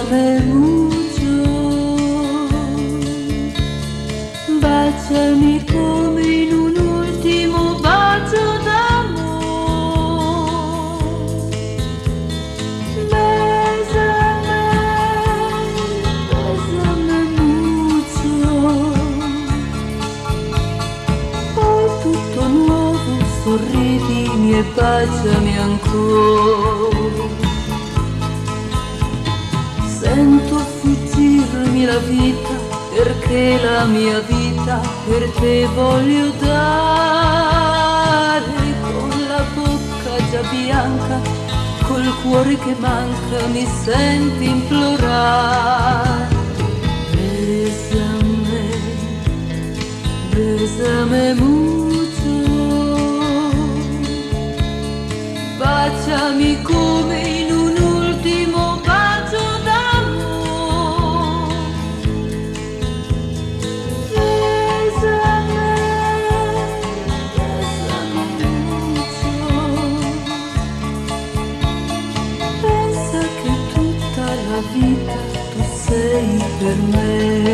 Bésame mucho, baciami come in un ultimo bacio d'amore. Bésame, bésame mucho, poi tutto nuovo sorridimi e baciami ancora. Sento fuggirmi la vita, perché la mia vita per te voglio dare. Con la bocca già bianca, col cuore che manca, mi senti implorare. Bésame, bésame mucho, baciami come in un ultimo bacio d'amore. Bésame, bésame mucho, pensa che tutta la vita tu sei per me.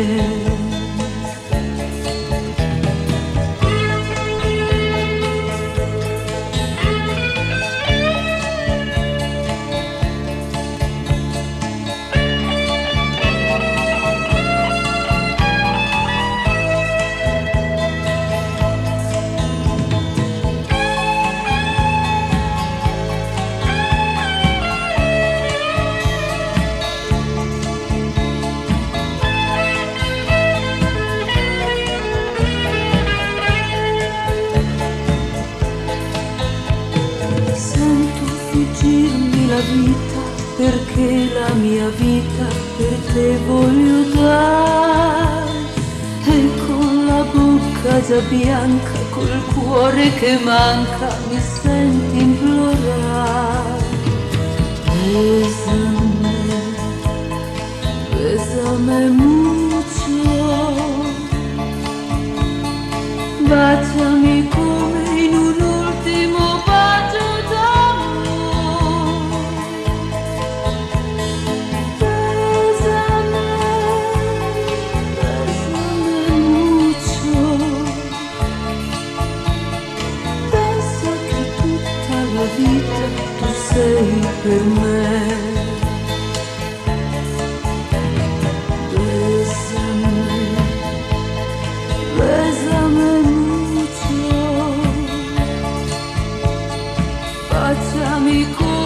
La vita, perché la mia vita per te voglio dare. E con la bocca già bianca, col cuore che manca, mi senti implorare. Bésame, bésame mucho, baciami come in un ultimo bacio vita, tu sei per me. Bésame, bésame mucho, baciami con